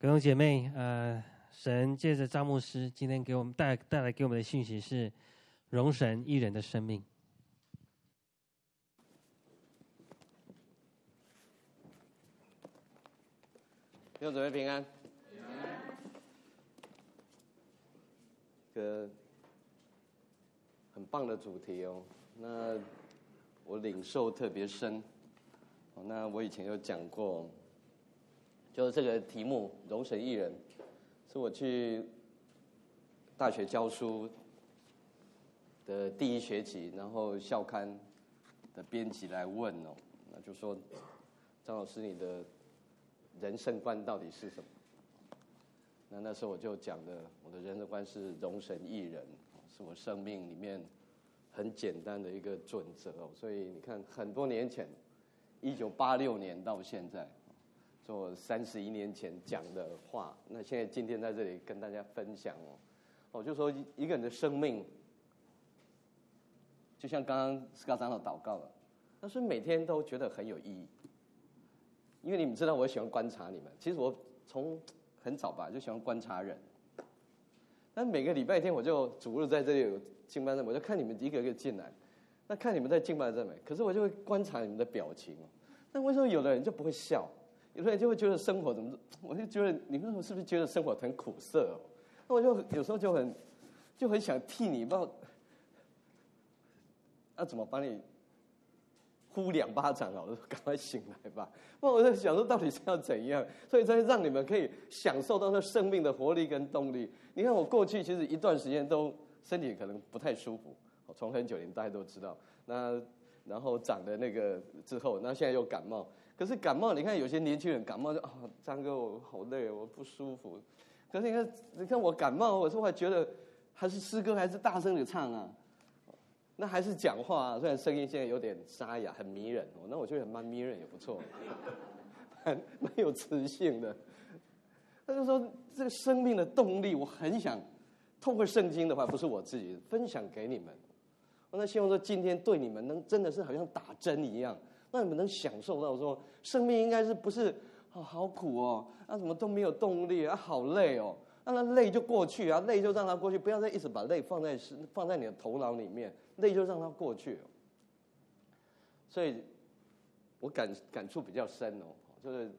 各位姐妹，神借着张牧师今天给我们带来给我们的讯息是容神一人的生命。 弟兄姊妹平安。个很棒的主题哦，那我领受特别深。那我以前有讲过，就是这个题目“容神一人”，是我去大学教书的第一学期，然后校刊的编辑来问哦，那就说张老师，你的人生观到底是什么？那时候我就讲的，我的人生观是容神一人，是我生命里面很简单的一个准则哦。所以你看，很多年前，1986年到现在，做31年前讲的话，那现在今天在这里跟大家分享哦，就说一个人的生命，就像刚刚斯卡长老祷告了，但是每天都觉得很有意义，因为你们知道我喜欢观察你们，其实我从很早吧就喜欢观察人，但每个礼拜天我就主日在这里有敬拜，我就看你们一个一个进来，那看你们在敬拜赞美，可是我就会观察你们的表情哦。那为什么有的人就不会笑，有的人就会觉得生活怎么？我就觉得你们是不是觉得生活很苦涩哦？那我就有时候就很想替你，不知道要怎么帮你呼2巴掌啊！我说赶快醒来吧！那我在想说到底是要怎样，所以才让你们可以享受到那生命的活力跟动力。你看我过去其实一段时间都身体可能不太舒服，从很久你们大家都知道。那然后长的那个之后，那现在又感冒。可是感冒，你看有些年轻人感冒就张哥我好累，我不舒服。可是你看我感冒，我说我觉得还是诗歌还是大声的唱啊。那还是讲话啊，虽然声音现在有点沙哑，很迷人哦。那我觉得蛮迷人也不错，蛮有磁性的。他就说这个生命的动力，我很想透过圣经的话，不是我自己分享给你们。那希望说今天对你们能真的是好像打针一样，让你们能享受到说生命应该是不是好苦哦，怎么都没有动力好累哦。那累就过去啊，累就让它过去，不要再一直把累放在你的头脑里面，累就让它过去哦。所以，我感触比较深哦，就是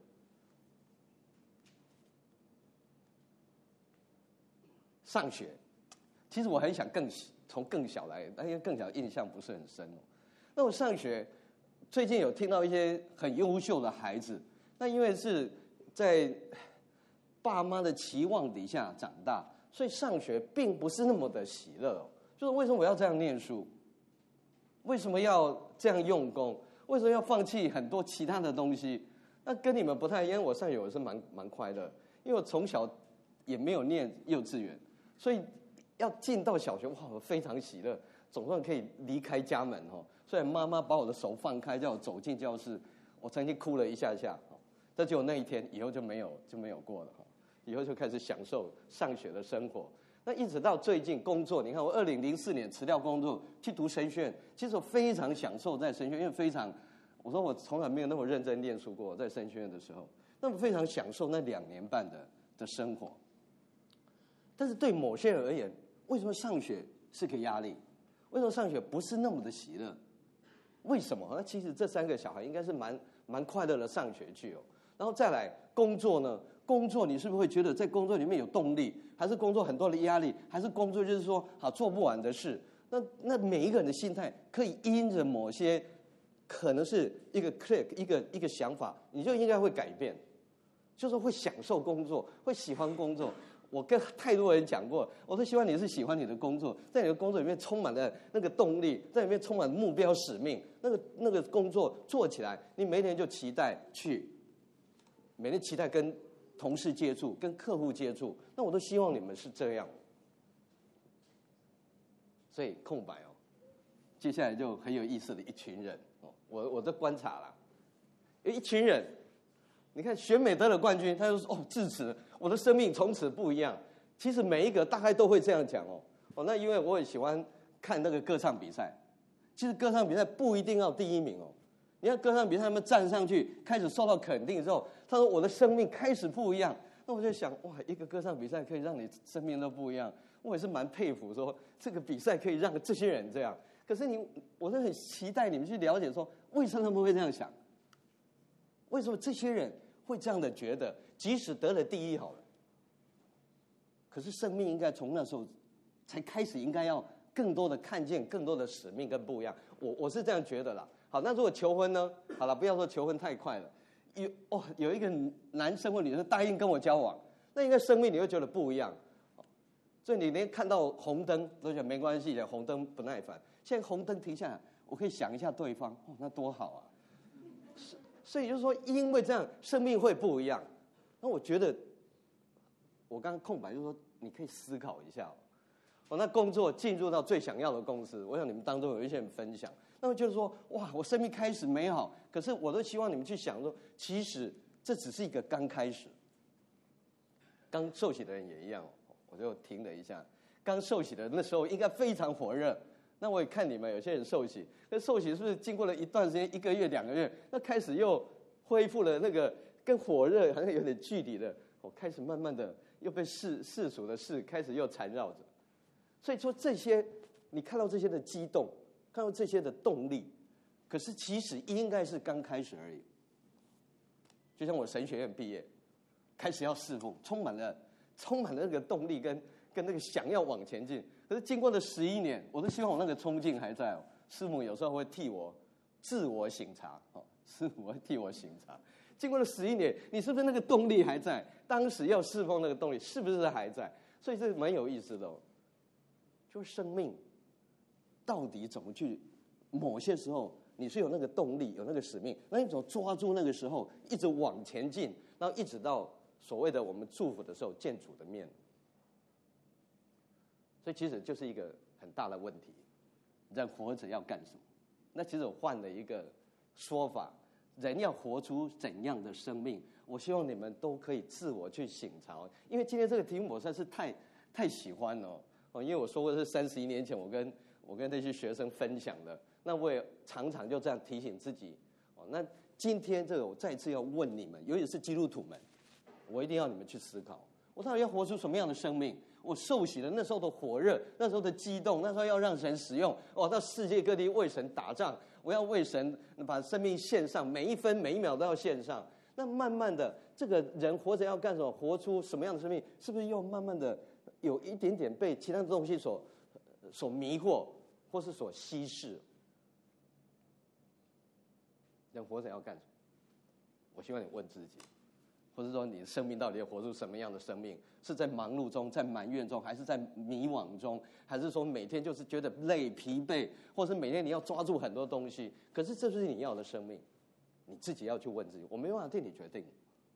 上学，其实我很想从更小来，但因为更小印象不是很深哦。那我上学，最近有听到一些很优秀的孩子，那因为是在爸妈的期望底下长大，所以上学并不是那么的喜乐哦。就是为什么我要这样念书？为什么要这样用功？为什么要放弃很多其他的东西？那跟你们不太一样。我上学我是蛮快乐，因为我从小也没有念幼稚园，所以要进到小学，哇，我非常喜乐，总算可以离开家门哦。虽然妈妈把我的手放开，叫我走进教室，我曾经哭了一下，但只有那一天，以后就没有过了。以后就开始享受上学的生活，那一直到最近工作，你看我2004年辞掉工作去读神学院，其实我非常享受在神学院，我说我从来没有那么认真念书过，在神学院的时候，那么非常享受那2年半的生活。但是对某些人而言，为什么上学是个压力？为什么上学不是那么的喜乐？为什么？那其实这3个小孩应该是蛮快乐的上学去哦。然后再来工作呢？工作你是不是会觉得在工作里面有动力？还是工作很多的压力？还是工作就是说做不完的事？那每一个人的心态可以因着某些可能是一个 click 一个想法，你就应该会改变，就是会享受工作，会喜欢工作。我跟太多人讲过，我说希望你是喜欢你的工作，在你的工作里面充满了那个动力，在里面充满目标使命，那个工作做起来，你每天就期待去，每天期待跟同事接触，跟客户接触，那我都希望你们是这样。所以空白哦，接下来就很有意思的一群人哦，我在观察啦，有一群人，你看选美得了冠军，他就说至此我的生命从此不一样。其实每一个大概都会这样讲哦，那因为我也喜欢看那个歌唱比赛，其实歌唱比赛不一定要第1名哦。你看歌唱比赛他们站上去开始受到肯定之后，他说我的生命开始不一样， 那我就想，哇，一个歌唱比赛可以让你生命都不一样，我也是蛮佩服说这个比赛可以让这些人这样。可是我是很期待你们去了解说，为什么他们会这样想？为什么这些人会这样的觉得？即使得了第一好了，可是生命应该从那时候才开始，应该要更多的看见更多的使命跟不一样。我是这样觉得啦。好，那如果求婚呢？好了，不要说求婚太快了。有一个男生或女生答应跟我交往，那应该生命你会觉得不一样。所以你连看到红灯都觉得没关系的，红灯不耐烦。现在红灯停下来，我可以想一下对方，那多好啊！所以就是说，因为这样，生命会不一样。那我觉得，我刚刚空白就是说，你可以思考一下。那工作进入到最想要的公司，我想你们当中有一些人分享，那么就是说，哇，我生命开始美好，可是我都希望你们去想说，其实这只是一个刚开始。刚受洗的人也一样，我就停了一下。刚受洗的那时候应该非常火热，那我也看你们有些人受洗，那受洗是不是经过了一段时间，1个月、2个月，那开始又恢复了那个跟火热好像有点距离的，我开始慢慢的又被世俗的事开始又缠绕着。所以说这些，你看到这些的激动，看到这些的动力，可是其实应该是刚开始而已。就像我神学院毕业，开始要侍奉，充满了那个动力跟那个想要往前进。可是经过了11年，我都希望我那个冲劲还在。师母有时候会替我自我省察，师母会替我省察。经过了11年，你是不是那个动力还在？当时要侍奉那个动力是不是还在？所以这蛮有意思的。就是生命到底怎么去？某些时候你是有那个动力，有那个使命，那你怎么抓住那个时候，一直往前进，然后一直到所谓的我们祝福的时候见主的面。所以其实就是一个很大的问题：人活着要干什么？那其实我换了一个说法：人要活出怎样的生命？我希望你们都可以自我去省察，因为今天这个题目我实在是太喜欢了。因为我说过是31年前我跟那些学生分享的，那我也常常就这样提醒自己。那今天这个我再次要问你们，尤其是基督徒们，我一定要你们去思考，我到底要活出什么样的生命？我受洗的那时候的火热，那时候的激动，那时候要让神使用，到世界各地为神打仗，我要为神把生命献上，每一分每一秒都要献上。那慢慢的，这个人活着要干什么？活出什么样的生命？是不是又慢慢的有一点点被其他的东西所迷惑，或是所稀释？人活着要干什么？我希望你问自己，或者说你的生命到底要活出什么样的生命？是在忙碌中，在埋怨中，还是在迷惘中？还是说每天就是觉得累、疲惫，或是每天你要抓住很多东西？可是这是你要的生命，你自己要去问自己，我没办法替你决定。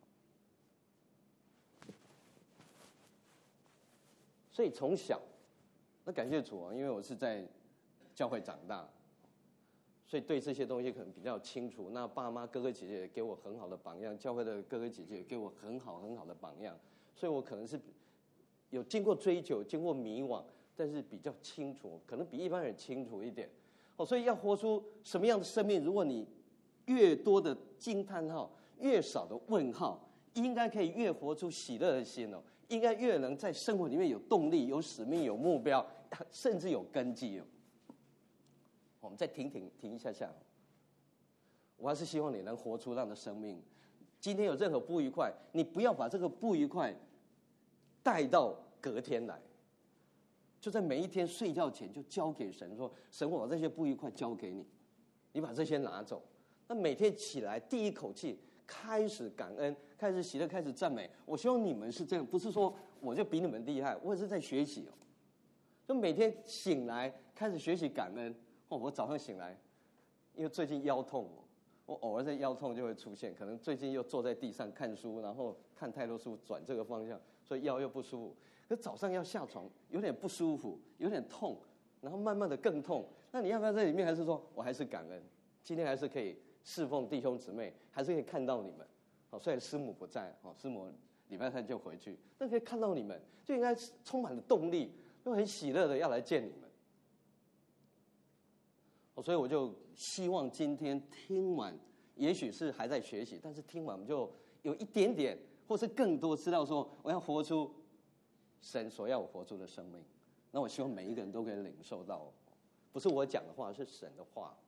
所以从小，那感谢主啊，因为我是在教会长大，所以对这些东西可能比较清楚。那爸妈、哥哥姐姐给我很好的榜样，教会的哥哥姐姐给我很好的榜样，所以我可能是有经过追求、经过迷惘，但是比较清楚，可能比一般人清楚一点。所以要活出什么样的生命？如果你越多的惊叹号，越少的问号，应该可以越活出喜乐的心哦。应该越能在生活里面有动力、有使命、有目标，甚至有根基哦。我们再停一下。我还是希望你能活出这样的生命。今天有任何不愉快，你不要把这个不愉快带到隔天来，就在每一天睡觉前就交给神，说：神，我把这些不愉快交给你，你把这些拿走。那每天起来第一口气，开始感恩，开始喜乐，开始赞美。我希望你们是这样，不是说我就比你们厉害，我也是在学习哦。就每天醒来开始学习感恩。我早上醒来，因为最近腰痛，我偶尔在腰痛就会出现，可能最近又坐在地上看书，然后看太多书，转这个方向，所以腰又不舒服。可早上要下床，有点不舒服，有点痛，然后慢慢的更痛。那你要不要在里面？还是说我还是感恩？今天还是可以侍奉弟兄姊妹，还是可以看到你们。虽然师母不在，师母礼拜3就回去，但可以看到你们，就应该充满了动力，又很喜乐的要来见你们。所以我就希望今天听完，也许是还在学习，但是听完我们就有一点点或是更多知道说我要活出神所要我活出的生命。那我希望每一个人都可以领受到，不是我讲的话，是神的话。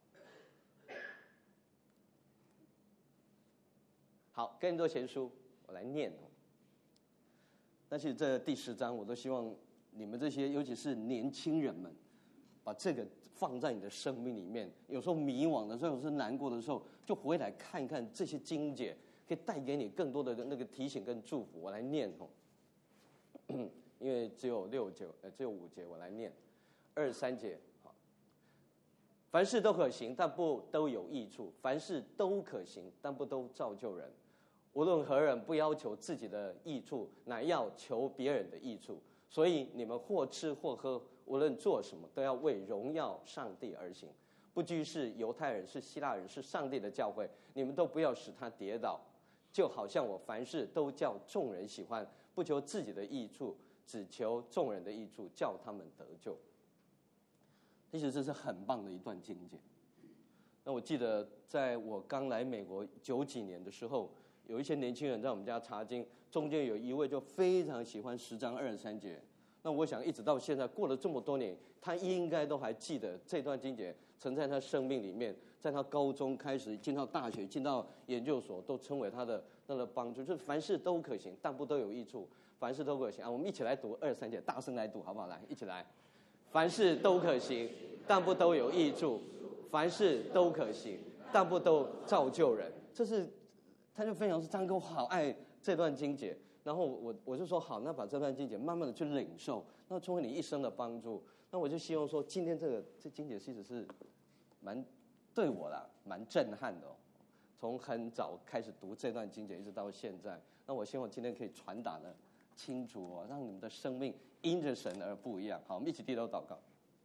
好，哥林多前书我来念。但是这第10章，我都希望你们这些尤其是年轻人们，把这个放在你的生命里面。有时候迷惘的时候，有时候难过的时候，就回来看看这些经节，可以带给你更多的那个提醒跟祝福。我来念因为只有5节，我来念23节。凡事都可行，但不都有益处；凡事都可行，但不都造就人。无论何人，不要求自己的益处，乃要求别人的益处。所以你们或吃或喝，无论做什么，都要为荣耀上帝而行。不拘是犹太人，是希腊人，是上帝的教会，你们都不要使他跌倒。就好像我凡事都叫众人喜欢，不求自己的益处，只求众人的益处，叫他们得救。其实这是很棒的一段经节。那我记得在我刚来美国90几年的时候，有一些年轻人在我们家查经，中间有一位就非常喜欢10章23节。那我想一直到现在过了这么多年，他应该都还记得这段经节曾在他生命里面，在他高中开始进到大学进到研究所，都称为他的帮助。就是凡事都可行，但不都有益处。凡事都可行啊！我们一起来读23节，大声来读好不好？来，一起来。凡事都可行，但不都有益处；凡事都可行，但不都造就人。这是他就分享说：“张哥，我好爱这段经节。”然后我就说：“好，那把这段经节慢慢的去领受，那成为你一生的帮助。”那我就希望说，今天这经节其实是对我啦蛮震撼的。从很早开始读这段经节，一直到现在，那我希望今天可以传达的清楚让你们的生命因着神而不一样。好，我们一起低头祷告。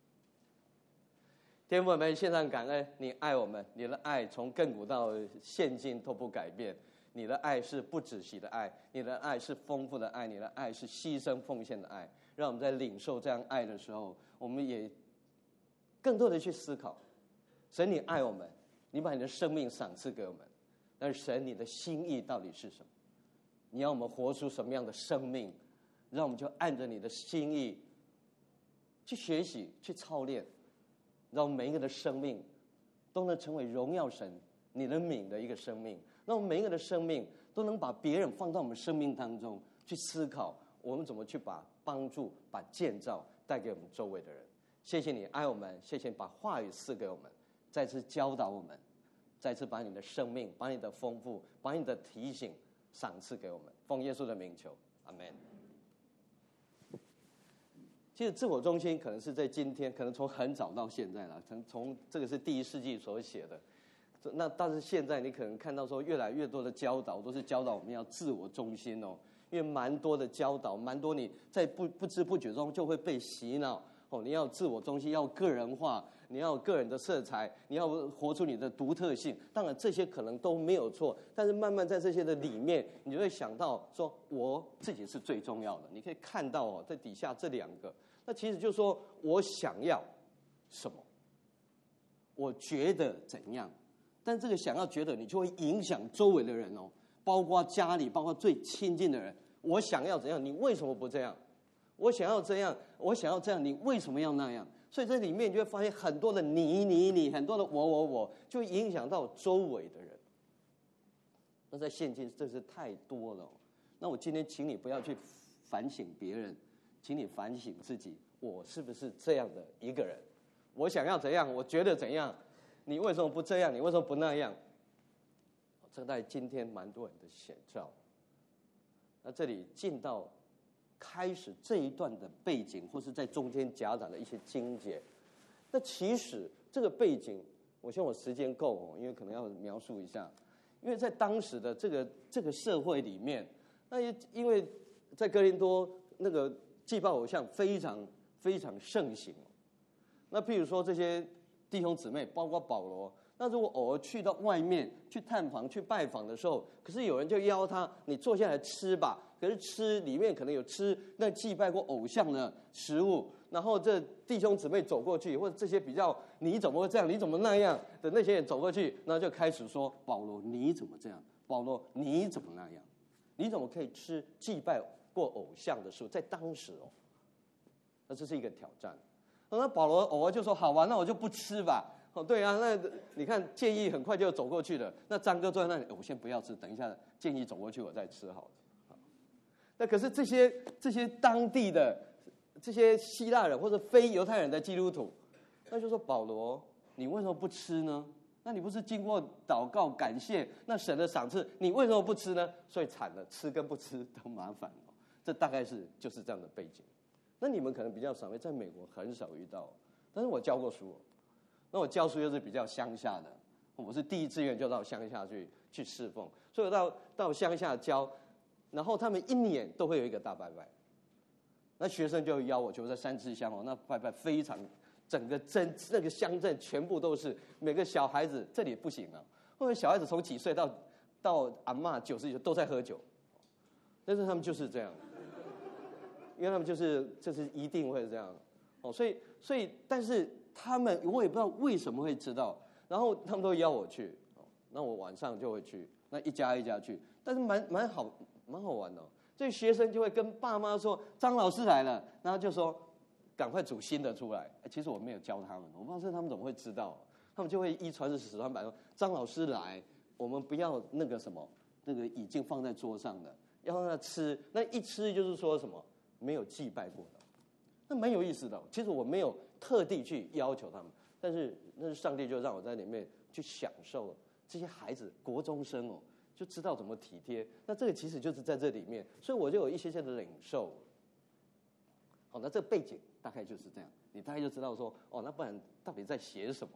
天父，我们献上感恩，你爱我们，你的爱从亘古到现今都不改变。你的爱是不止息的爱，你的爱是丰富的爱，你的爱是牺牲奉献的爱。让我们在领受这样爱的时候，我们也更多的去思考，神你爱我们，你把你的生命赏赐给我们，但是神你的心意到底是什么？你要我们活出什么样的生命？让我们就按着你的心意去学习去操练，让我们每一个的生命都能成为荣耀神你的名的一个生命，让我们每一个的生命都能把别人放到我们生命当中去思考，我们怎么去把帮助把建造带给我们周围的人。谢谢你爱我们，谢谢你把话语赐给我们，再次教导我们，再次把你的生命把你的丰富把你的提醒赏赐给我们。奉耶稣的名求，阿们。其实自我中心可能是在今天，可能从很早到现在了，从这个是第1世纪所写的。那但是现在你可能看到说，越来越多的教导都是教导我们要自我中心哦，因为蛮多的教导，蛮多你在不知不觉中就会被洗脑哦。你要自我中心，要个人化，你要有个人的色彩，你要活出你的独特性。当然这些可能都没有错，但是慢慢在这些的里面，你就会想到说，我自己是最重要的。你可以看到哦，在底下这2个，那其实就是说我想要什么，我觉得怎样。但这个想要觉得，你就会影响周围的人哦，包括家里，包括最亲近的人。我想要怎样，你为什么不这样？我想要这样，我想要这样，你为什么要那样？所以这里面你就会发现很多的你，很多的我，就会影响到周围的人。那在现今这是太多了哦。那我今天请你不要去反省别人，请你反省自己，我是不是这样的一个人？我想要怎样，我觉得怎样。你为什么不这样？你为什么不那样？这在今天蛮多人的写照。那这里进到开始这一段的背景，或是在中间夹杂的一些经节。那其实这个背景，我希望我时间够哦，因为可能要描述一下。因为在当时的这个社会里面，那因为在哥林多那个祭拜偶像非常非常盛行。那譬如说这些弟兄姊妹，包括保罗，那如果偶尔去到外面去探访、去拜访的时候，可是有人就邀他，你坐下来吃吧。可是吃里面可能有吃那祭拜过偶像的食物，然后这弟兄姊妹走过去，或者这些比较你怎么会这样，你怎么那样的那些人走过去，然后就开始说保罗你怎么这样，保罗你怎么那样。 你怎么可以吃祭拜过偶像的食物？在当时哦，那这是一个挑战。那保罗偶尔就说：“好吧，那我就不吃吧。”哦，对啊，那你看建议很快就走过去了。那张哥坐在那里，我先不要吃，等一下建议走过去我再吃好了。那可是这些当地的这些希腊人或者非犹太人的基督徒，那就说保罗，你为什么不吃呢？那你不是经过祷告感谢那神的赏赐，你为什么不吃呢？所以惨了，吃跟不吃都麻烦哦。这大概就是这样的背景。那你们可能比较少，在美国很少遇到，但是我教过书，那我教书又是比较乡下的，我是第一志愿就到乡下去侍奉，所以我到乡下教，然后他们一年都会有一个大拜拜，那学生就邀我去，我在三支乡哦，那拜拜非常，整个那个乡镇全部都是，每个小孩子这里不行啊，后面小孩子从几岁到阿嬷90岁都在喝酒，但是他们就是这样。因为他们就是一定会这样，哦，所以，但是他们我也不知道为什么会知道，然后他们都邀我去，那我晚上就会去，那一家一家去，但是蛮好玩的哦。所以学生就会跟爸妈说张老师来了，然后就说赶快煮新的出来。其实我没有教他们，我不知道他们怎么会知道，他们就会一传十十传百说张老师来，我们不要那个什么那个已经放在桌上的，要让他吃，那一吃就是说什么。没有祭拜过的，那蛮有意思的。其实我没有特地去要求他们，但是那是上帝就让我在里面去享受这些孩子国中生哦，就知道怎么体贴。那这个其实就是在这里面，所以我就有一些的领受。好，那这个背景大概就是这样，你大概就知道说，哦，那不然到底在写什么？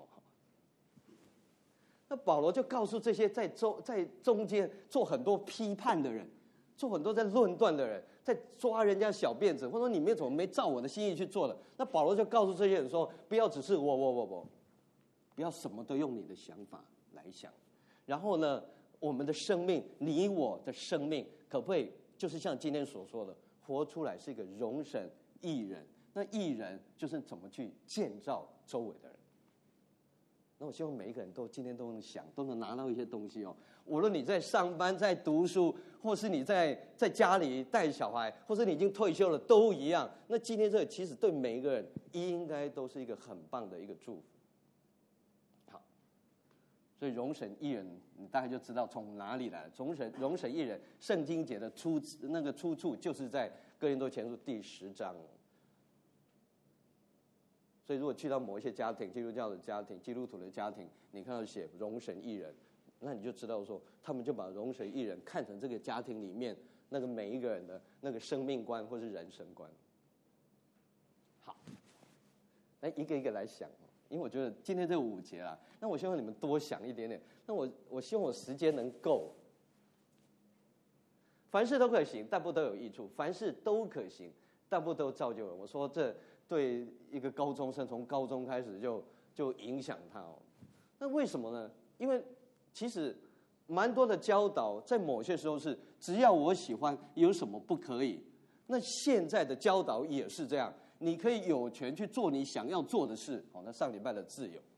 那保罗就告诉这些在中间做很多批判的人。做很多在论断的人，在抓人家小辫子，或者说你们怎么没照我的心意去做的？那保罗就告诉这些人说：不要只是我，不要什么都用你的想法来想。然后呢，我们的生命，你我的生命，可不可以就是像今天所说的，活出来是一个容神益人？那益人就是怎么去建造周围的人。那我希望每一个人今天都能想，都能拿到一些东西哦。无论你在上班、在读书，或是你在家里带小孩，或是你已经退休了，都一样。那今天这个其实对每一个人应该都是一个很棒的一个祝福。好，所以容神益人，你大概就知道从哪里来了。容神益人，圣经节的出处就是在哥林多前书第10章。所以，如果去到某一些家庭，基督教的家庭、基督徒的家庭，你看到写容神益人，那你就知道说，他们就把容神益人看成这个家庭里面那个每一个人的那个生命观或是人生观。好，来一个一个来想，因为我觉得今天这5节啊，那我希望你们多想一点点。那我希望我时间能够。凡事都可行，但不都有益处；凡事都可行，但不都造就人。我说这。对一个高中生，从高中开始就影响他哦。那为什么呢？因为其实蛮多的教导，在某些时候是只要我喜欢，有什么不可以？那现在的教导也是这样，你可以有权去做你想要做的事。好，那上礼拜的自由，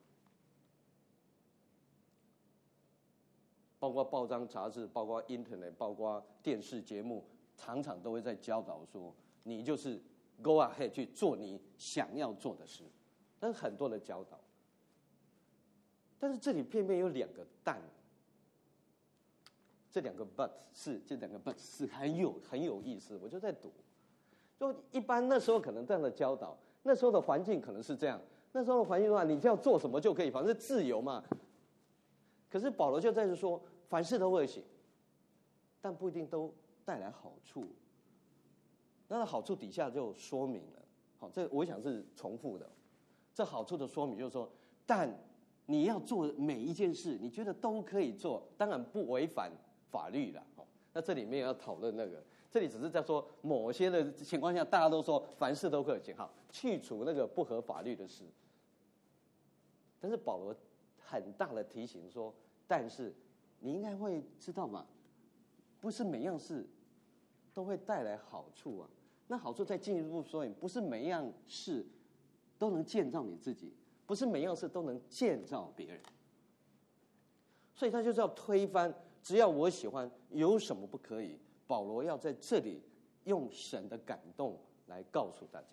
包括报章杂志，包括 Internet， 包括电视节目，常常都会在教导说，你就是。Go ahead 去做你想要做的事，但是很多的教导，但是这里偏偏有2个但，这2个 but 是很有意思。我就在读，就一般那时候可能这样的教导，那时候的环境可能是这样，那时候的环境的话，你就要做什么就可以，反正自由嘛。可是保罗就在这说，凡事都会行，但不一定都带来好处。那好处底下就说明了，好，这我想是重复的。这好处的说明就是说，但你要做每一件事，你觉得都可以做，当然不违反法律了。那这里面要讨论那个，这里只是在说某些的情况下，大家都说凡事都可以行，好，去除那个不合法律的事。但是保罗很大的提醒说，但是你应该会知道嘛，不是每样事都会带来好处啊。那好处再进一步说明，不是每一样事都能建造你自己，不是每一样事都能建造别人。所以他就是要推翻，只要我喜欢，有什么不可以？ 保罗要在这里用神的感动来告诉大家。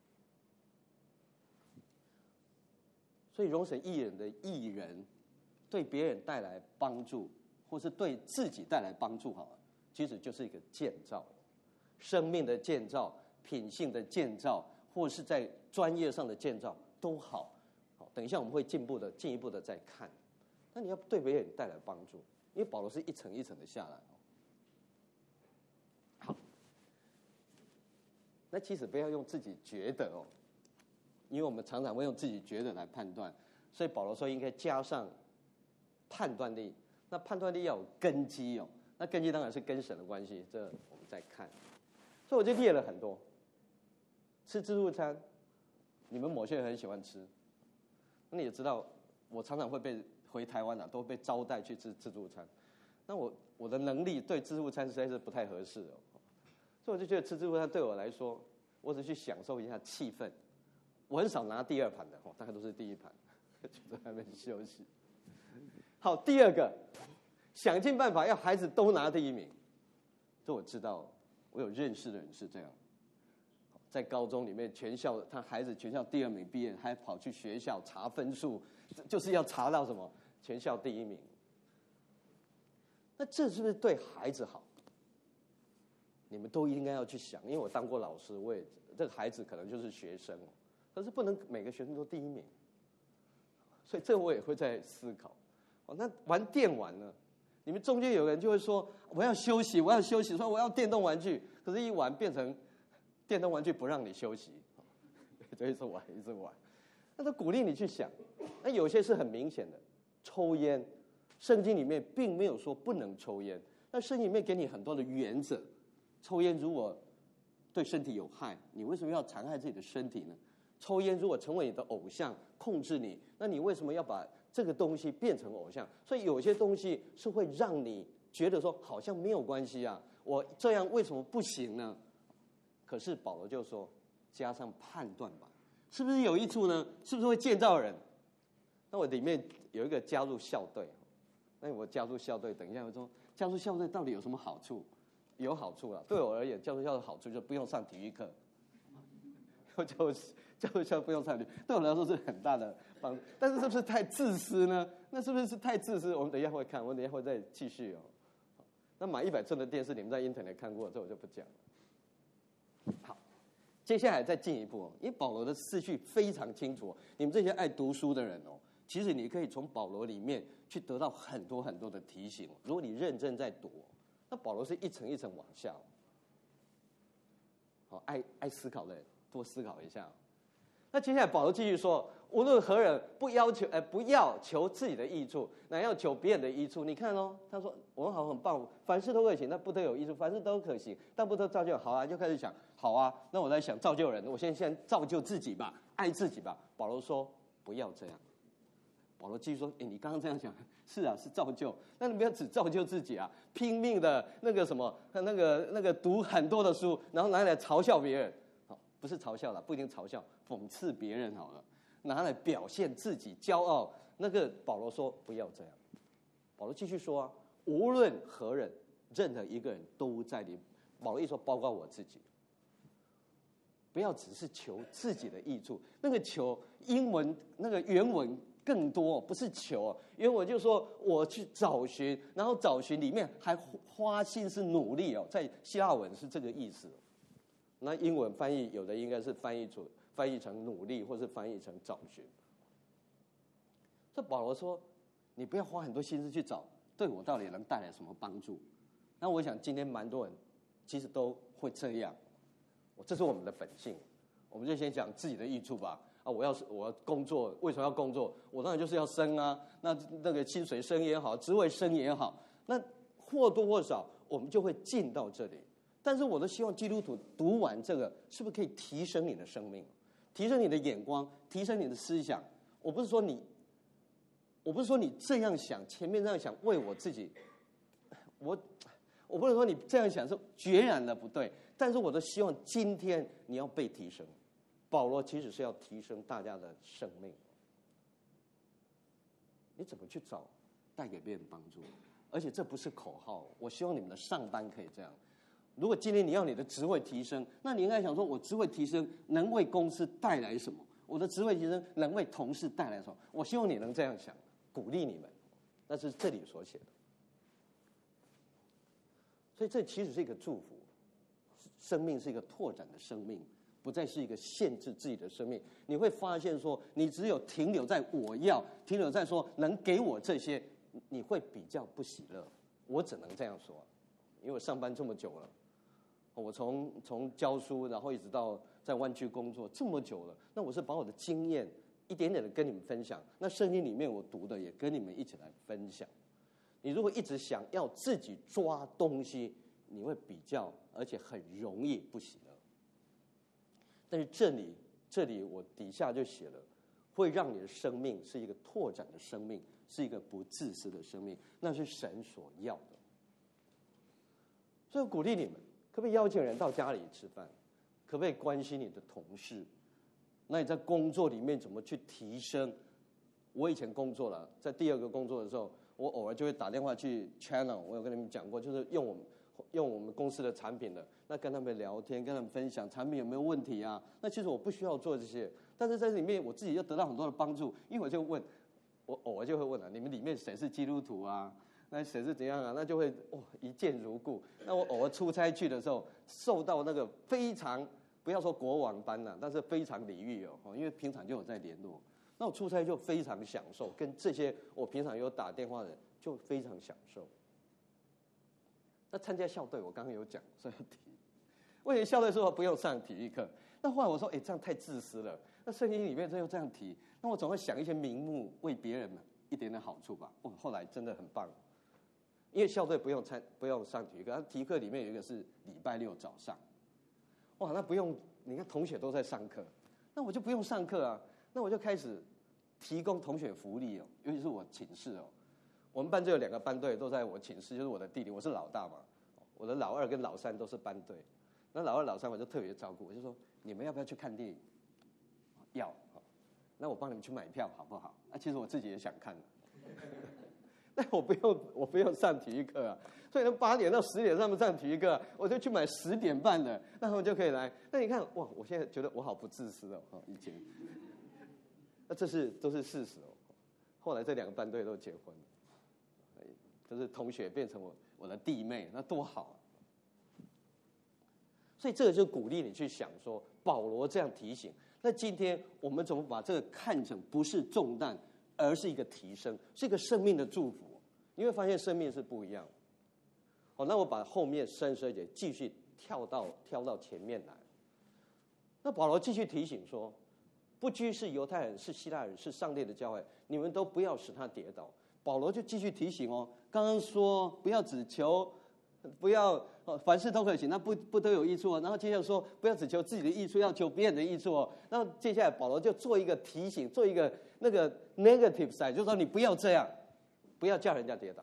所以容神益人的益人，对别人带来帮助，或是对自己带来帮助，好了，其实就是一个建造，生命的建造、品性的建造，或是在专业上的建造都好。等一下我们会进一步的再看。那你要对别人带来帮助，因为保罗是一层一层的下来。好，那其实不要用自己觉得哦，因为我们常常会用自己觉得来判断，所以保罗说应该加上判断力。那判断力要有根基哦，那根基当然是跟神的关系，这我们再看。所以我就列了很多。吃自助餐，你们某些人很喜欢吃，那你也知道，我常常会回台湾都被招待去吃自助餐。那我的能力对自助餐实在是不太合适哦，所以我就觉得吃自助餐对我来说，我只去享受一下气氛。我很少拿第二盘的哦，大概都是第一盘，就在那边休息。好，第二个，想尽办法要孩子都拿第一名。这我知道，我有认识的人是这样，在高中里面全校他孩子全校第二名毕业，还跑去学校查分数，就是要查到什么全校第一名。那这是不是对孩子好？你们都应该要去想，因为我当过老师，我也这个孩子可能就是学生哦，可是不能每个学生都第一名，所以这我也会在思考。那玩电玩呢？你们中间有人就会说我要休息，我要休息，说我要电动玩具，可是一玩变成电动玩具不让你休息，所以说我一直玩。那都鼓励你去想。那有些是很明显的，抽烟，圣经里面并没有说不能抽烟，那圣经里面给你很多的原则。抽烟如果对身体有害，你为什么要残害自己的身体呢？抽烟如果成为你的偶像，控制你，那你为什么要把这个东西变成偶像？所以有些东西是会让你觉得说好像没有关系啊，我这样为什么不行呢？可是保罗就说加上判断吧，是不是有益处呢？是不是会建造人？那我里面有一个加入校队，那我加入校队，等一下我说加入校队到底有什么好处？有好处啦，对我而言，加入校队的好处就不用上体育课，加入校队不用上体育，对我来说是很大的帮助。但是是不是太自私呢？那是不是太自私？我们等一下会看，我等一下会再继续哦。那买100寸的电视，你们在 internet 看过，这我就不讲了。好，接下来再进一步哦，因为保罗的思绪非常清楚，你们这些爱读书的人哦，其实你可以从保罗里面去得到很多很多的提醒。如果你认真在读，那保罗是一层一层往下。好，爱思考的人多思考一下。那接下来保罗继续说，无论何人不要求自己的益处，乃要求别人的益处。你看哦，他说我们好很棒，凡事都可行，但不得有益处；凡事都可行，但不得造就。好啊，就开始想，好啊，那我在想造就人，我先造就自己吧，爱自己吧。保罗说不要这样。保罗继续说，你刚刚这样讲，是啊，是造就，那你不要只造就自己啊，拼命的那个什么，那个读很多的书，然后拿来嘲笑别人。不是嘲笑了，不一定嘲笑，讽刺别人好了，拿来表现自己骄傲。那个保罗说不要这样。保罗继续说啊，无论何人，任何一个人都在里。保罗一说，包括我自己，不要只是求自己的益处。那个求英文那个原文更多，不是求，原文就是说我去找寻，然后找寻里面还花心思努力哦，在希腊文是这个意思。那英文翻译有的应该是翻译成努力，或是翻译成找寻。这保罗说，你不要花很多心思去找，对我到底能带来什么帮助？那我想今天蛮多人其实都会这样，这是我们的本性。我们就先讲自己的益处吧。我要工作，为什么要工作？我当然就是要升啊，那个薪水升也好，职位升也好，那或多或少我们就会进到这里。但是我都希望基督徒读完这个，是不是可以提升你的生命，提升你的眼光，提升你的思想？我不是说你这样想，前面这样想为我自己，我不能说你这样想是决然的不对，但是我都希望今天你要被提升。保罗其实是要提升大家的生命，你怎么去找带给别人帮助？而且这不是口号，我希望你们的上班可以这样。 如果今天你要你的职位提升，那你应该想说，我职位提升能为公司带来什么？我的职位提升能为同事带来什么？我希望你能这样想，鼓励你们。那是这里所写的。所以这其实是一个祝福，生命是一个拓展的生命，不再是一个限制自己的生命。你会发现说，你只有停留在我要，停留在说能给我这些，你会比较不喜乐。我只能这样说，因为我上班这么久了。我从教书，然后一直到在湾区工作这么久了，那我是把我的经验一点点的跟你们分享。那圣经里面我读的也跟你们一起来分享。你如果一直想要自己抓东西，你会比较，而且很容易不喜乐。但是这里我底下就写了，会让你的生命是一个拓展的生命，是一个不自私的生命，那是神所要的。所以我鼓励你们，可不可以邀请人到家里吃饭？可不可以关心你的同事？那你在工作里面怎么去提升？我以前工作了，在第二个工作的时候，我偶尔就会打电话去 Channel， 我有跟你们讲过，就是用我们公司的产品的，那跟他们聊天，跟他们分享产品有没有问题啊？那其实我不需要做这些，但是在这里面我自己就得到很多的帮助，因为我就问，我偶尔就会问你们里面谁是基督徒啊？那谁是怎样啊？那就会一见如故。那我偶尔出差去的时候，受到那个非常不要说国王般了，但是非常礼遇因为平常就有在联络。那我出差就非常享受，跟这些我平常有打电话的人就非常享受。那参加校队，我刚刚有讲，所以要提。为什么校队说不用上体育课？那后来我说，这样太自私了。那圣经里面又这样提，那我总会想一些名目，为别人一点点好处吧。后来真的很棒，因为校队不用上体育课，体育课里面有一个是礼拜六早上。那不用，你看同学都在上课，那我就不用上课啊。那我就开始提供同学福利尤其是我寝室我们班就有2个班队都在我寝室，就是我的弟弟，我是老大嘛，我的老二跟老三都是班队。那老二老三我就特别照顾，我就说你们要不要去看电影？要，那我帮你们去买票好不好？其实我自己也想看但我不用上体育课啊，所以从8点到10点他们上体育课，我就去买10点半的，那他们就可以来。那你看我现在觉得我好不自私以前。那这都是事实后来这2个班队都结婚了，就是同学变成我的弟妹，那多好所以这个就鼓励你去想说，保罗这样提醒。那今天我们怎么把这个看成不是重担，而是一个提升，是一个生命的祝福？你会发现生命是不一样那我把后面32节继续跳到前面来。那保罗继续提醒说，不拘是犹太人是希腊人是上帝的教会，你们都不要使他跌倒。保罗就继续提醒刚刚说不要只求，不要凡事都可行，那不都有益处然后接下来说不要只求自己的益处，要求别人的益处然后接下来保罗就做一个提醒，做一个那个 negative side， 就是说你不要这样，不要叫人家跌倒。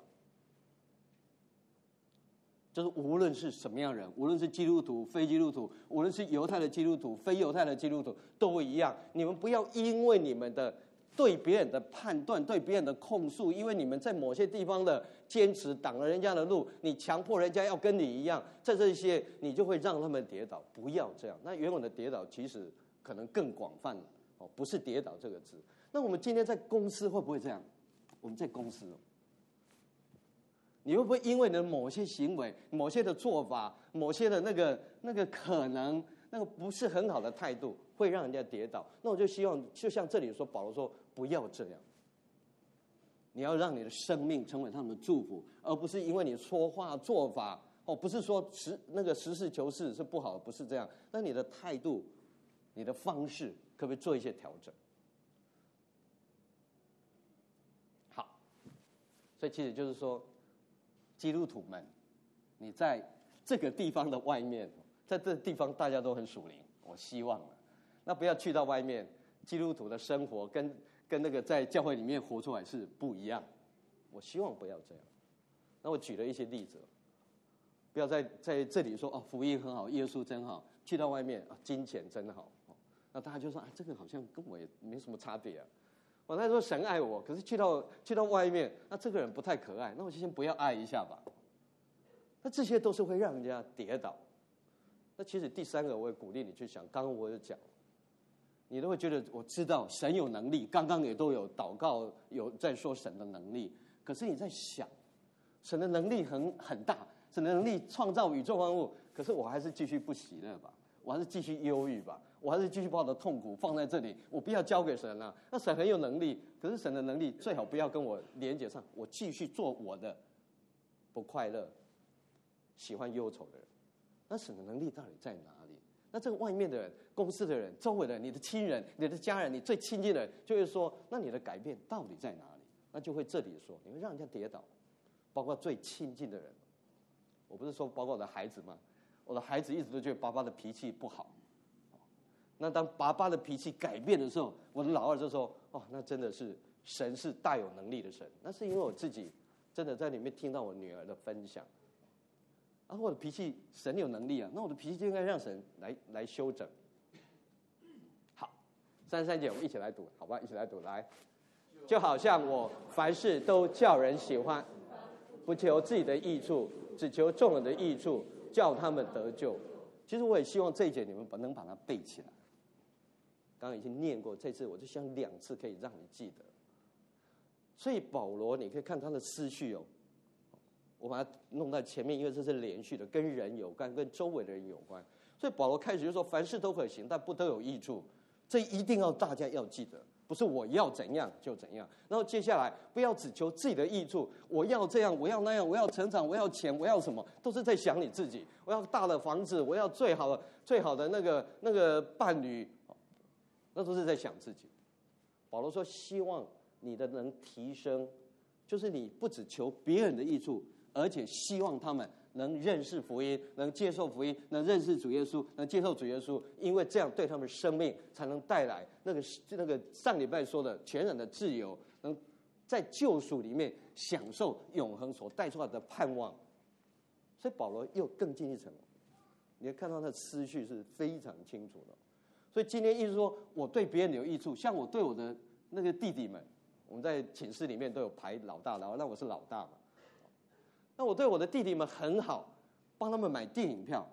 就是无论是什么样人，无论是基督徒、非基督徒，无论是犹太的基督徒、非犹太的基督徒，都一样。你们不要因为你们的对别人的判断、对别人的控诉，因为你们在某些地方的坚持挡了人家的路，你强迫人家要跟你一样，在这些你就会让他们跌倒。不要这样。那原本的跌倒其实可能更广泛不是跌倒这个字。那我们今天在公司会不会这样？我们在公司你会不会因为你的某些行为、某些的做法、某些的那个可能那个不是很好的态度，会让人家跌倒？那我就希望，就像这里说，保罗说不要这样。你要让你的生命成为他们的祝福，而不是因为你说话做法不是说实事求是是不好的，不是这样。那你的态度、你的方式，可不可以做一些调整？好，所以其实就是说，基督徒们，你在这个地方的外面，在这个地方大家都很属灵，我希望那不要去到外面，基督徒的生活跟那个在教会里面活出来是不一样。我希望不要这样。那我举了一些例子，不要在这里说福音很好，耶稣真好，去到外面金钱真好那大家就说这个好像跟我也没什么差别他说神爱我，可是去到外面，那这个人不太可爱，那我就先不要爱一下吧。 那这些都是会让人家跌倒。那其实第三个，我也鼓励你去想，刚刚我有讲，你都会觉得我知道神有能力，刚刚也都有祷告，有在说神的能力。可是你在想，神的能力很大，神的能力创造宇宙万物，可是我还是继续不喜乐吧，我还是继续忧郁吧，我还是继续把我的痛苦放在这里，我不要交给神啊。那神很有能力，可是神的能力最好不要跟我连接上，我继续做我的不快乐、喜欢忧愁的人。那神的能力到底在哪里？那这个外面的人、公司的人、周围的人、你的亲人、你的家人、你最亲近的人，就会说：那你的改变到底在哪里？那就会这里说，你会让人家跌倒，包括最亲近的人。我不是说包括我的孩子吗？我的孩子一直都觉得爸爸的脾气不好。那当爸爸的脾气改变的时候，我的老二就说：哦，那真的是神是大有能力的神。那是因为我自己真的在里面听到我女儿的分享。我的脾气，神有能力啊，那我的脾气就应该让神来修整。好，33节我们一起来读，好吧？一起来读，来，就好像我凡事都叫人喜欢，不求自己的益处，只求众人的益处，叫他们得救。其实我也希望这一节你们能把它背起来。刚刚已经念过，这次我就希望2次可以让你记得。所以保罗，你可以看他的思绪哦。我把它弄在前面，因为这是连续的，跟人有关，跟周围的人有关。所以保罗开始就说：凡事都可行，但不都有益处。这一定要大家要记得，不是我要怎样就怎样。然后接下来不要只求自己的益处，我要这样，我要那样，我要成长，我要钱，我要什么，都是在想你自己。我要大的房子，我要最好的那个伴侣，那都是在想自己。保罗说：希望你的能提升，就是你不只求别人的益处，而且希望他们能认识福音，能接受福音，能认识主耶稣，能接受主耶稣，因为这样对他们生命才能带来那个上礼拜说的全然的自由，能在救赎里面享受永恒所带出来的盼望。所以保罗又更进一层，你会看到他的思绪是非常清楚的。所以今天意思说，我对别人有益处，像我对我的那个弟弟们，我们在寝室里面都有排老大，那我是老大嘛。那我对我的弟弟们很好，帮他们买电影票，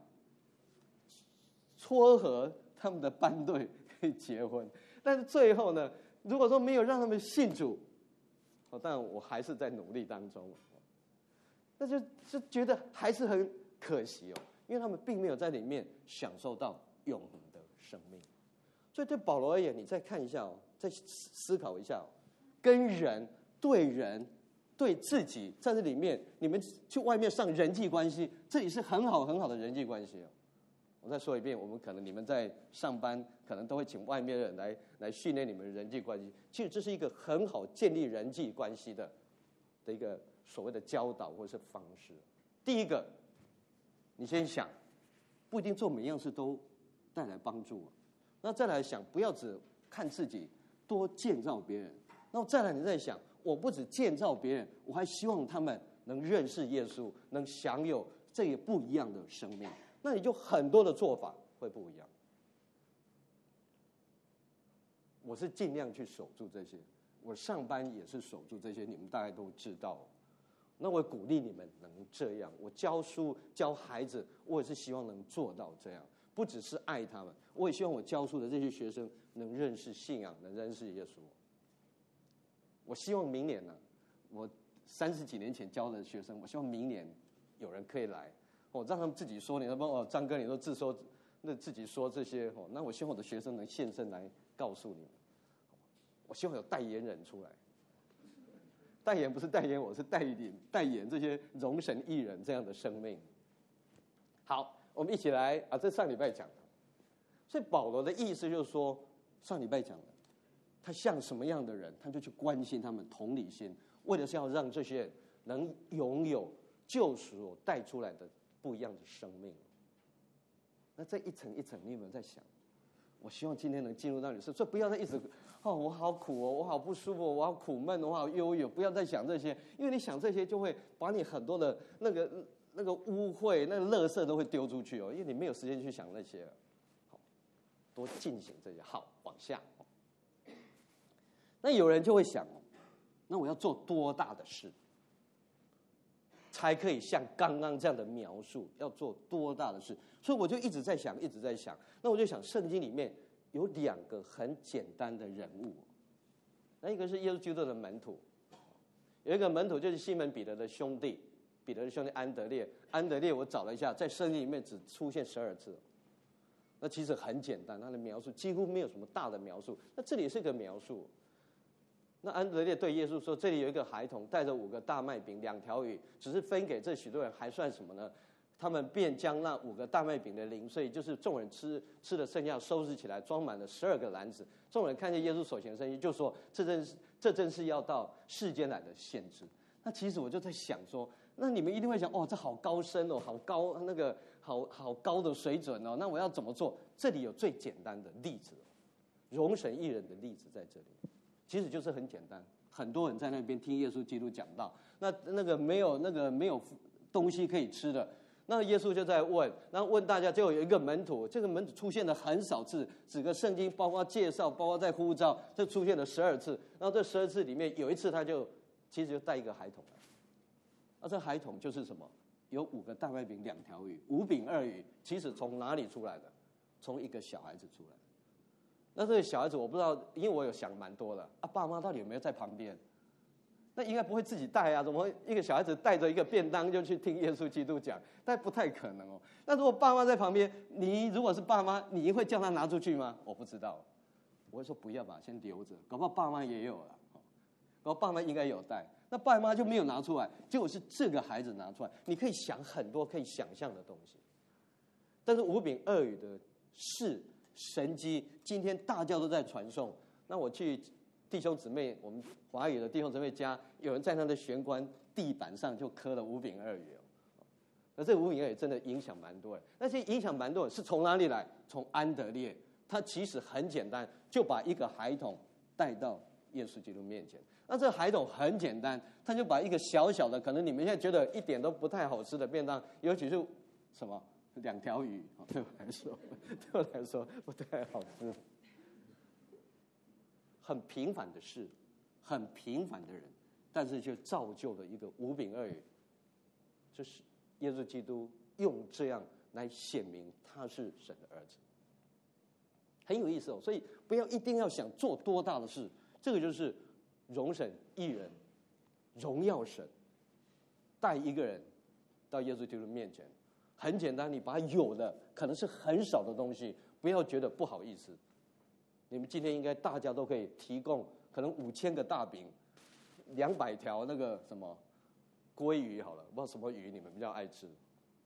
撮合他们的班队可以结婚。但是最后呢，如果说没有让他们信主，但我还是在努力当中，那就觉得还是很可惜哦，因为他们并没有在里面享受到永恒的生命。所以对保罗而言，你再看一下哦，再思考一下哦，跟人对自己在这里面，你们去外面上人际关系，这里是很好的人际关系哦。我再说一遍，我们可能你们在上班，可能都会请外面的人来训练你们的人际关系。其实这是一个很好建立人际关系的一个所谓的教导或者是方式。第一个，你先想，不一定做每样事都带来帮助。那再来想，不要只看自己，多建造别人。然后再来，你再想，我不只建造别人，我还希望他们能认识耶稣，能享有这个不一样的生命。那你就很多的做法会不一样。我是尽量去守住这些，我上班也是守住这些，你们大概都知道。那我鼓励你们能这样。我教书教孩子，我也是希望能做到这样，不只是爱他们，我也希望我教书的这些学生能认识信仰，能认识耶稣。我希望明年呢，我30几年前教的学生，我希望明年有人可以来，让他们自己说。你说张哥，你都自己说这些，那我希望我的学生能现身来告诉你们。我希望有代言人出来，代言不是代言我，是代言这些荣神益人这样的生命。好，我们一起来啊！这上礼拜讲的，所以保罗的意思就是说，上礼拜讲的，他像什么样的人，他就去关心他们，同理心，为的是要让这些人能拥有救赎带出来的不一样的生命。那这一层一层，你有没有在想？我希望今天能进入到你身，所以不要再一直我好苦哦，我好不舒服，我好苦闷，我好忧郁，不要再想这些，因为你想这些就会把你很多的那个污秽、那个垃圾都会丢出去哦，因为你没有时间去想那些了。好，多进行这些。好，往下。那有人就会想，那我要做多大的事？ 才可以像刚刚这样的描述，要做多大的事。所以我就一直在想，一直在想。那我就想，圣经里面有2个很简单的人物，那一个是耶稣基督的门徒，有一个门徒就是西门彼得的兄弟，彼得的兄弟安德烈。安德烈我找了一下，在圣经里面只出现12次。那其实很简单，他的描述几乎没有什么大的描述。那这里是个描述。那安德烈对耶稣说：“这里有一个孩童，带着5个大麦饼、2条鱼，只是分给这许多人，还算什么呢？”他们便将那5个大麦饼的零碎，就是众人吃的剩下，收拾起来，装满了12个篮子。众人看见耶稣手行的神迹，就说：“这正是要到世间来的先知。”那其实我就在想说，那你们一定会想，哦，这好高深哦，好高那个好高的水准哦。那我要怎么做？这里有最简单的例子，容神一人的例子在这里。其实就是很简单，很多人在那边听耶稣基督讲道，那个没有东西可以吃的，那耶稣就在问，然后问大家，就有一个门徒，这个门徒出现了很少次，整个圣经包括介绍，包括在呼召，就出现了12次。然后这12次里面有一次他就其实就带一个孩童来，那这孩童就是什么？有5个大麦饼2条鱼，5饼2鱼，其实从哪里出来的？从一个小孩子出来的。那这个小孩子我不知道，因为我有想蛮多的啊，爸妈到底有没有在旁边？那应该不会自己带啊，怎么会一个小孩子带着一个便当就去听耶稣基督讲？但不太可能哦。那如果爸妈在旁边，你如果是爸妈，你会叫他拿出去吗？我不知道，我会说不要吧，先留着，搞不好爸妈也有了，搞不好爸妈应该有带，那爸妈就没有拿出来，结果是这个孩子拿出来。你可以想很多可以想象的东西，但是5饼2鱼的事。神迹，今天大家都在传颂。那我去弟兄姊妹，我们华语的弟兄姊妹家，有人在他的玄关地板上就刻了5饼2鱼哦。那这5饼2鱼真的影响蛮多人。那些影响蛮多人是从哪里来？从安德烈，他其实很简单，就把一个孩童带到耶稣基督面前。那这个孩童很简单，他就把一个小小的，可能你们现在觉得一点都不太好吃的便当，尤其是什么2条鱼，对我来说不太好吃。很平凡的事，很平凡的人，但是却造就了一个5饼2鱼。这是耶稣基督用这样来显明他是神的儿子，很有意思哦。所以不要一定要想做多大的事，这个就是容神一人，荣耀神，带一个人到耶稣基督面前。很简单，你把有的可能是很少的东西，不要觉得不好意思。你们今天应该大家都可以提供，可能5000个大饼，200条那个什么鲑鱼好了，不知道什么鱼你们比较爱吃。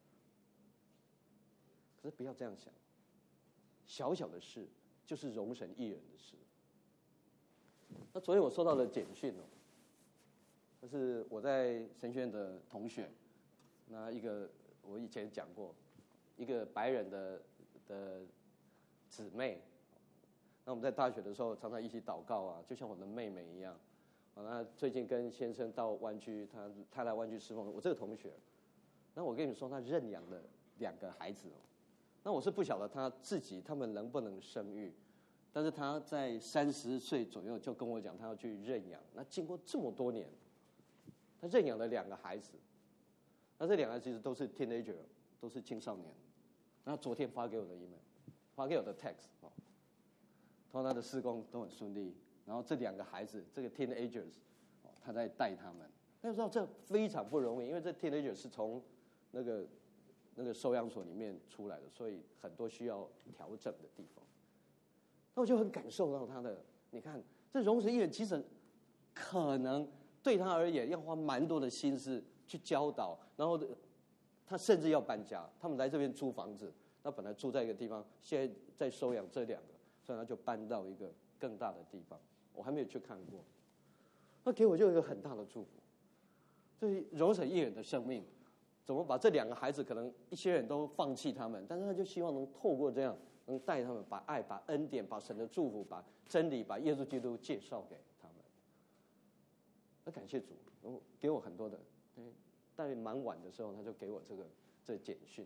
可是不要这样想，小小的事就是容神一人的事。那昨天我收到了简讯哦，这是我在神学院的同学，那一个。我以前讲过，一个白人的姊妹，那我们在大学的时候常常一起祷告啊，就像我的妹妹一样。那最近跟先生到湾区，他来湾区侍奉。我这个同学，那我跟你说，他认养了2个孩子哦。那我是不晓得他们能不能生育，但是他在30岁左右就跟我讲，他要去认养。那经过这么多年，他认养了2个孩子。那这2个其实都是 teenager， 都是青少年。那昨天发给我的 email， 发给我的 text， 他说他的事工都很顺利。然后这2个孩子，这个 teenagers， 他在带他们。那知道这非常不容易，因为这 teenagers 是从那个收养所里面出来的，所以很多需要调整的地方。那我就很感受到他的，你看这容神一人，其实可能对他而言要花蛮多的心思。去教导，然后他甚至要搬家。他们来这边租房子，他本来住在一个地方，现在在收养这2个，所以他就搬到一个更大的地方。我还没有去看过，那给我就有一个很大的祝福。所以容神一人的生命，怎么把这2个孩子，可能一些人都放弃他们，但是他就希望能透过这样，能带他们把爱、把恩典、把神的祝福、把真理、把耶稣基督介绍给他们。那感谢主，给我很多的。但蛮晚的时候，他就给我这简讯。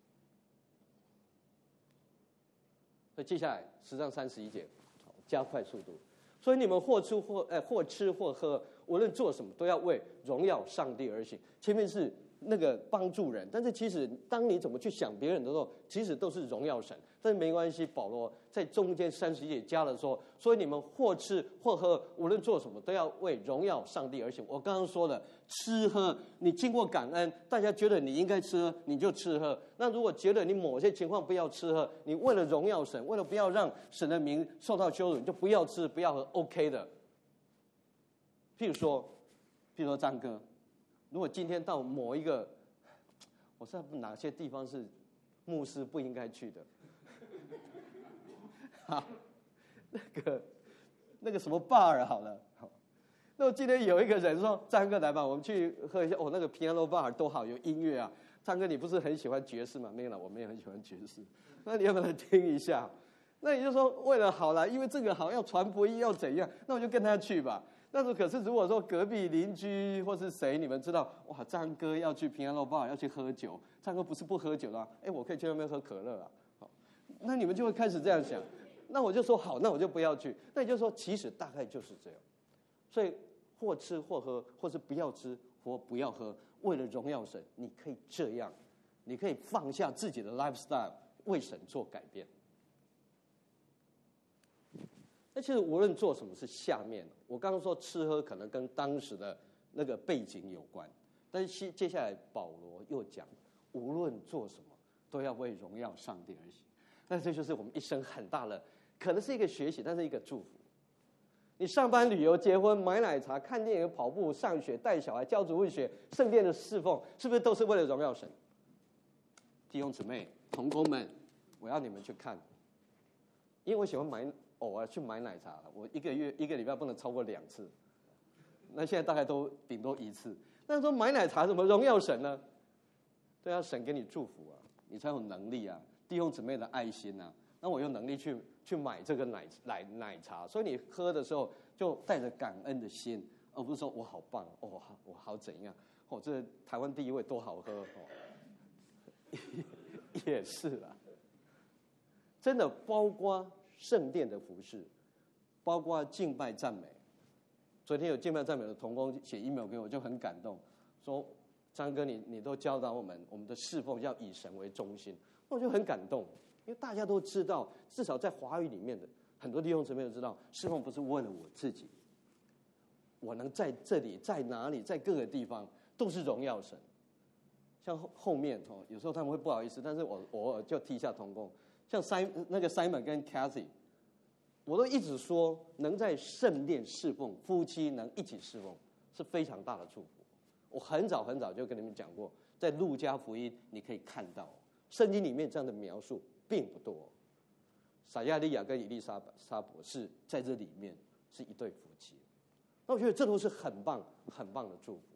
所以接下来10章31节，加快速度。所以你们或吃或喝，无论做什么，都要为荣耀上帝而行。前面是那个帮助人，但是其实当你怎么去想别人的时候，其实都是荣耀神。但是没关系，保罗在中间30节加了说，所以你们或吃或喝，无论做什么，都要为荣耀上帝而行。我刚刚说了，吃喝，你经过感恩，大家觉得你应该吃喝，你就吃喝。那如果觉得你某些情况不要吃喝，你为了荣耀神，为了不要让神的名受到羞辱，你就不要吃不要喝 ，OK 的。譬如说张哥，如果今天到某一个，我知道哪些地方是牧师不应该去的。好，那个什么 bar 好了，好，那我今天有一个人说，张哥来吧，我们去喝一下。哦，那个 piano bar 多好，有音乐啊。张哥，你不是很喜欢爵士吗？没有了，我没有很喜欢爵士。那你要不要来听一下？那你就说为了好了，因为这个好要传播要怎样，那我就跟他去吧。但是可是如果说隔壁邻居或是谁，你们知道，哇，张哥要去piano bar要去喝酒，张哥不是不喝酒啦，我可以去那边喝可乐啊。好，那你们就会开始这样想。那我就说好，那我就不要去。那也就是说，其实大概就是这样。所以或吃或喝，或是不要吃或不要喝，为了荣耀神，你可以这样，你可以放下自己的 lifestyle， 为神做改变。那其实无论做什么是下面，我刚刚说吃喝可能跟当时的那个背景有关，但是接下来保罗又讲，无论做什么都要为荣耀上帝而行。那这就是我们一生很大的，可能是一个学习，但是一个祝福。你上班、旅游、结婚、买奶茶、看电影、跑步、上学、带小孩、教主日学、圣殿的侍奉，是不是都是为了荣耀神？弟兄姊妹、同工们，我要你们去看，因为我喜欢偶尔去买奶茶了。我一个礼拜不能超过2次，那现在大概都顶多1次。但是说买奶茶怎么荣耀神呢？对啊，神给你祝福啊，你才有能力啊。弟兄姊妹的爱心啊，那我有能力去买这个奶茶，所以你喝的时候就带着感恩的心，而不是说我好棒哦，我好怎样哦，这台湾第1位多好喝哦，也是啦，真的包括圣殿的服事，包括敬拜赞美。昨天有敬拜赞美的同工写 email 给我，就很感动，说张哥你都教导我们的侍奉要以神为中心。我就很感动，因为大家都知道，至少在华语里面的很多弟兄姊妹都知道，侍奉不是为了我自己，我能在这里，在哪里，在各个地方都是荣耀神。像后面有时候他们会不好意思，但是我偶尔就替一下同工，像Simon 跟 Cathy， 我都一直说，能在圣殿侍奉，夫妻能一起侍奉，是非常大的祝福。我很早就跟你们讲过，在路加福音你可以看到。圣经里面这样的描述并不多，撒亚利亚跟以利沙伯是在这里面是一对夫妻，那我觉得这都是很棒的祝福。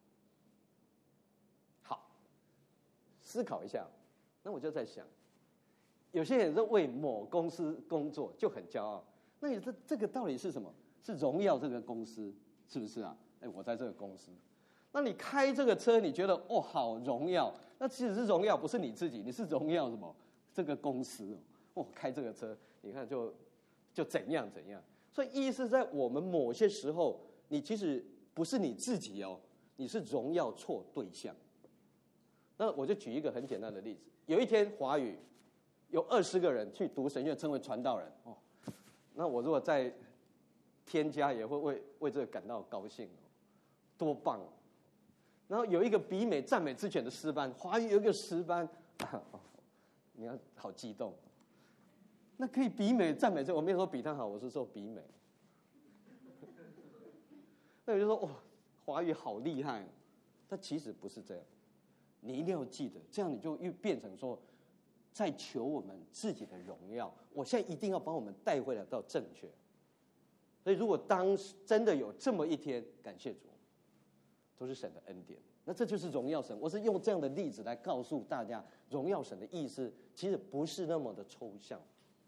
好，思考一下，那我就在想，有些人是为某公司工作就很骄傲，那你这个到底是什么？是荣耀这个公司，是不是啊？我在这个公司。那你开这个车，你觉得好荣耀？那其实是荣耀，不是你自己，你是荣耀什么？这个公司开这个车，你看就怎样。所以意思在我们某些时候，你其实不是你自己你是荣耀错对象。那我就举一个很简单的例子，有一天华语有20个人去读神学，称为传道人那我如果在添加，也会为这个感到高兴多棒然后有一个比美赞美之泉的诗班，华语有一个诗班，你看好激动。那可以比美赞美这，我没有说比他好，我是说比美。那我就说华语好厉害，但其实不是这样。你一定要记得，这样你就又变成说，在求我们自己的荣耀。我现在一定要把我们带回来到正确。所以如果当时真的有这么一天，感谢主。都是神的恩典，那这就是荣耀神。我是用这样的例子来告诉大家，荣耀神的意思其实不是那么的抽象。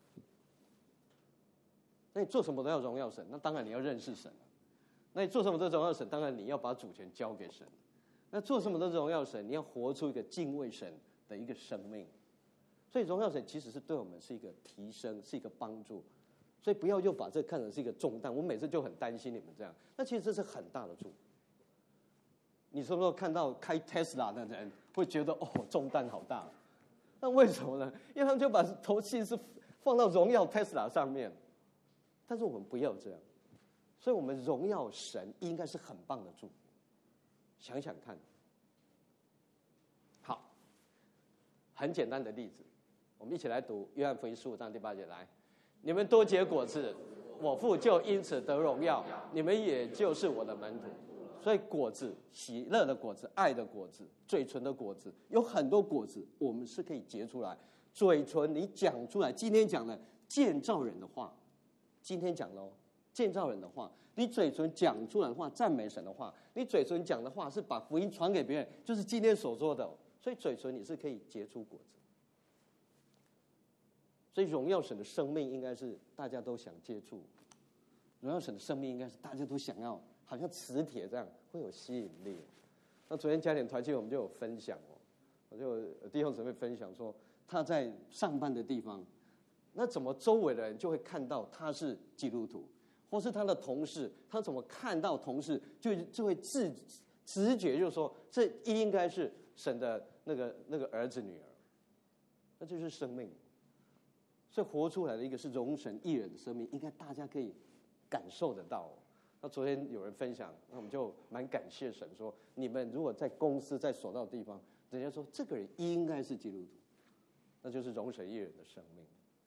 那你做什么都要荣耀神，那当然你要认识神。那你做什么都荣耀神，当然你要把主权交给神。那做什么都荣耀神，你要活出一个敬畏神的一个生命。所以荣耀神其实是对我们是一个提升，是一个帮助。所以不要又把这看成是一个重担。我每次就很担心你们这样，那其实这是很大的祝福。 你什么时候看到开 Tesla 的人会觉得哦重担好大？那为什么呢？因为他们就把头气是放到荣耀 Tesla 上面。但是我们不要这样，所以我们荣耀神应该是很棒的祝福。想想看，好，很简单的例子，我们一起来读约翰福音15章第8节，来，你们多结果子，我父就因此得荣耀，你们也就是我的门徒。所以果子，喜乐的果子，爱的果子，嘴唇的果子，有很多果子我们是可以结出来。嘴唇你讲出来，今天讲的建造人的话，今天讲了建造人的话，你嘴唇讲出来的话，赞美神的话，你嘴唇讲的话是把福音传给别人，就是今天所说的。所以嘴唇你是可以结出果子。所以荣耀神的生命应该是大家都想接触，荣耀神的生命应该是大家都想要，好像磁铁这样会有吸引力。那昨天家庭团契我们就有分享我就弟兄姊妹分享说，他在上班的地方，那怎么周围的人就会看到他是基督徒，或是他的同事，他怎么看到同事就会直觉就是说，这应该是神的那个儿子女儿，那就是生命。所以活出来的一个是荣神益人的生命，应该大家可以感受得到。那昨天有人分享，那我们就蛮感谢神说，你们如果在公司在所到的地方，人家说这个人应该是基督徒，那就是荣神益人的生命。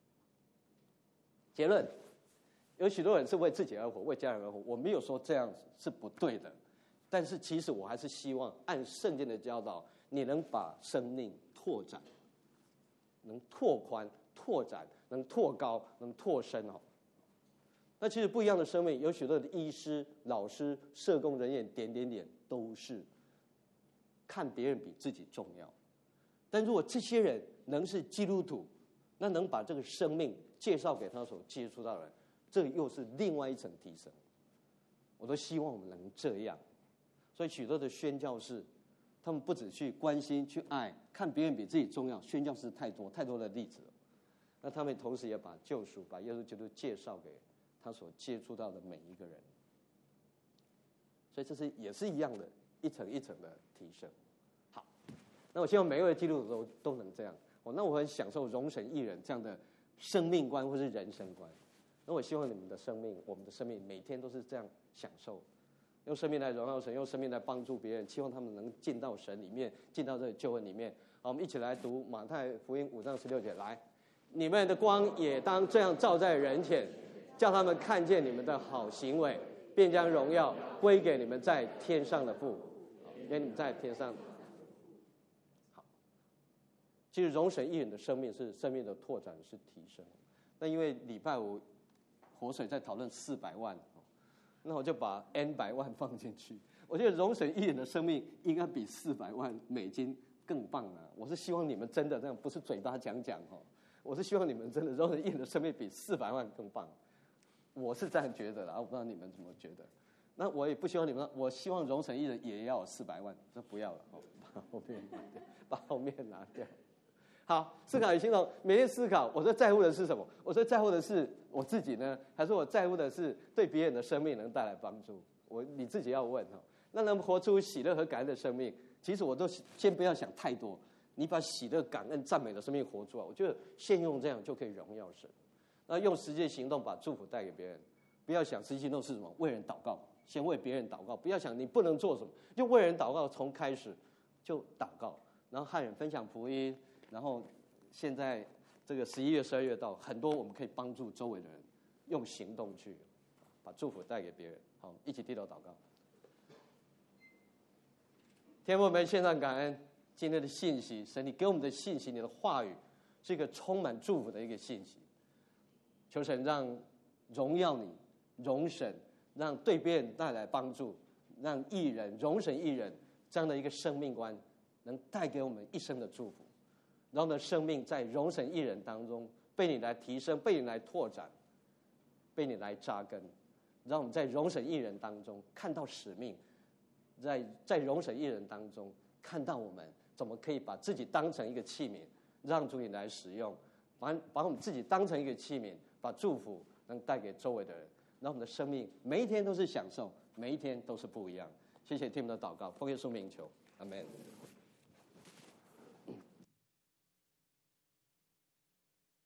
结论，有许多人是为自己而活，为家人而活，我没有说这样是不对的，但是其实我还是希望按圣经的教导，你能把生命拓展，能拓宽拓展，能拓高，能拓深那其实不一样的生命，有许多的医师、老师、社工人员，点都是看别人比自己重要。但如果这些人能是基督徒，那能把这个生命介绍给他所接触到的人，这个又是另外一层提升。我都希望我们能这样。所以许多的宣教士，他们不只去关心、去爱，看别人比自己重要。宣教士太多的例子了。那他们同时也把救赎、把耶稣基督介绍给他所接触到的每一个人。所以这也是一样的，一层一层的提升。好，那我希望每一位基督徒都能这样。那我很享受荣神益人这样的生命观或是人生观。那我希望你们的生命，我们的生命每天都是这样享受，用生命来荣耀神，用生命来帮助别人，期望他们能进到神里面，进到这个救恩里面。好，我们一起来读马太福音5章16节，来，你们的光也当这样照在人前，叫他们看见你们的好行为，便将荣耀归给你们在天上的父。愿你们在天上。好，其实荣神益人的生命是生命的拓展，是提升。那因为礼拜5活水在讨论400万，那我就把 N 百万放进去。我觉得荣神益人的生命应该比400万美金更棒啊！我是希望你们真的这样，不是嘴巴讲我是希望你们真的荣神益人的生命比400万更棒。我是这样觉得的，我不知道你们怎么觉得。那我也不希望你们，我希望荣神益人也要有400万，这不要了，把后面拿掉。好，思考与行动，每天思考，我最在乎的是什么？我最在乎的是我自己呢，还是我在乎的是对别人的生命能带来帮助？你自己要问那能活出喜乐和感恩的生命，其实我都先不要想太多，你把喜乐、感恩、赞美的生命活出来，我觉得先用这样就可以荣耀神。那用实际行动把祝福带给别人，不要想实际行动是什么，为人祷告，先为别人祷告，不要想你不能做什么，就为人祷告，从开始就祷告，然后和人分享福音，然后现在这个11月、12月到，很多我们可以帮助周围的人，用行动去把祝福带给别人。好，一起低头祷告。天父，我们献上感恩，今天的信息，神你给我们的信息，你的话语是一个充满祝福的一个信息。求神让荣耀你，荣神，让对别人带来帮助，让益人荣神益人这样的一个生命观，能带给我们一生的祝福。然后呢，生命在荣神益人当中被你来提升，被你来拓展，被你来扎根，让我们在荣神益人当中看到使命，在荣神益人当中看到我们怎么可以把自己当成一个器皿，让主你来使用，把我们自己当成一个器皿，把祝福能带给周围的人，让我们的生命每一天都是享受，每一天都是不一样。 谢谢听我们的祷告，奉耶稣名求，阿门。